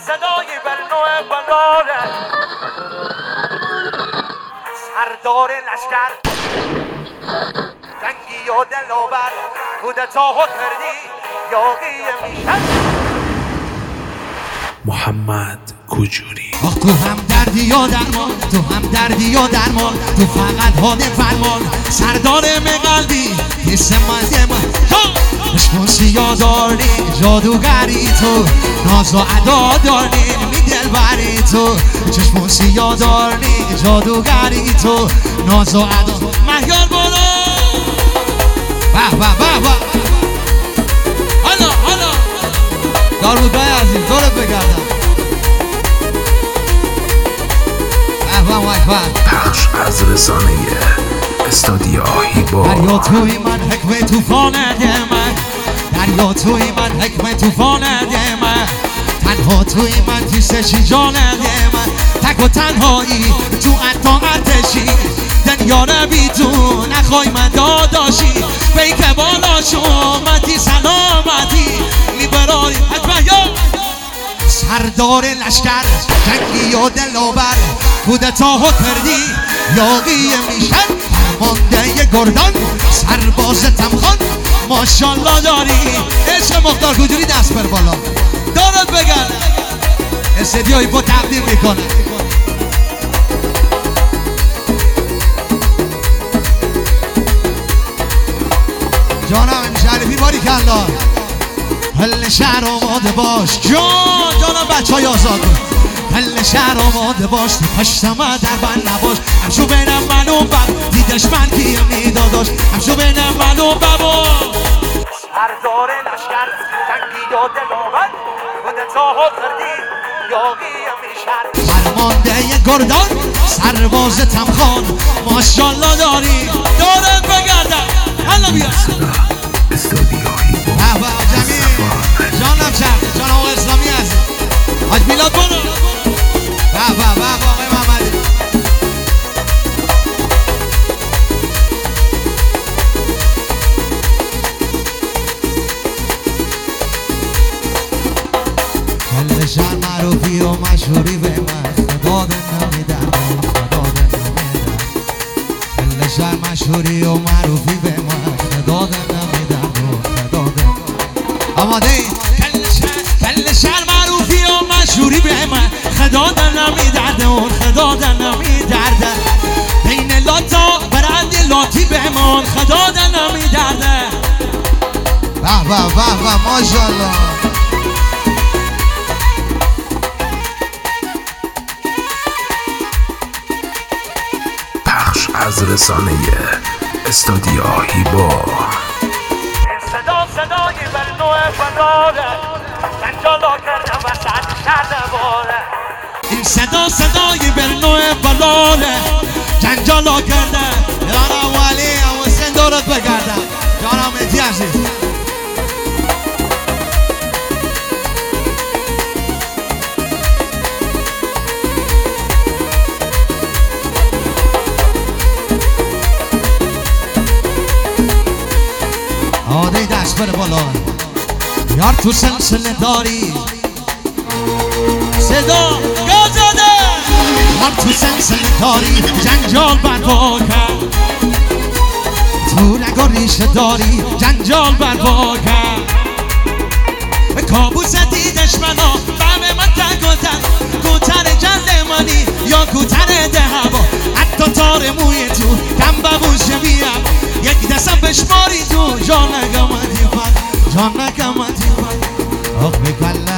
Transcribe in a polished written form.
صدای برنو بلاره سردار لشکر جنگی و دلاور کودتا و کردی یاقی میشن محمد کجوری. آخ تو هم دردی و درمان، تو هم دردی و درمان، تو فقط حال فرمان سردار قلبی حس من عشق یا داری جادوگری تو ناز و ادا داری می دلبری تو چشم سیاه داری جادوگری تو ناز و ادا مهیار بالا به به به به حالا دارودای عزیز دورت بگردم پخش از رسانه استودیو هیبا. دریا توی من حکم توفان من، دریا توی من حکم توفان من، تنها توی من تیسشی جان من، تک و تنهایی تو عطا ارتشی دنیا رو بی تو نخوای من داداشی بیک بالا شومتی سلامتی میبراری حکمه یا سردار لشکر جنگی و دلاور کودتا و کردی یاقی میشن فرمانده گردان سرباز تمخان ماشالله داری عشق مختار کجوری دست بر بالا دارت بگن استدیوی با تقدیم میکنه جانم شریفی باری کلا هل شهر آماده باش جانم بچه های آزاد هل شهر آماده باش تو پشتم در بند نباش همشو بینم من و بب دیدش من کیم میداداش همشو بینم من و ببا سردار لشکر جنگی و دلاور کودتا و کردی یاقی میشن فرمانده گردان سرباز تمخان ماشالله داری دارت بگردم حالا بیا استودیو هیبا. جانم چرخ جان آقا اسلامی هست حاج میلاد برو آقای محمدی کل شهر معروفی و مشهوری به من خدا دن نمیدن خدا دن نمیدن کل شهر مشهوری و معروفی به من خدا دن نمیدن خدا دن آماده ای کل شهر معروفی و مشهوری به من خدا در نمیدرده اون خدا در نمیدرده بین لاتا برند لاتی به من خدا در نمیدرده به به به به ماشالله پخش از رسانه استودیو هیبا. صدای برنو بلاره جنجالا کردم وسط شهر باره این صدای برنو بلاره جنجالا کرده یارم ولی حسین دورت بگردم جانم مهدی عزیز آده دست بره بالا یار تو سلسله داری صدا گازاده یار تو سلسله داری جنجال برپا کرد تو رگا ریشه داری جنجال برپا کرد کابوس دیدش منو بهم من تکوتن کوتر جلد منی یا کوتر ده هوا حتی تار موی تو کم ببوش بیم یک دستم بشماری تو جان نگمتی فر جان نگمتی فر آخ بکلا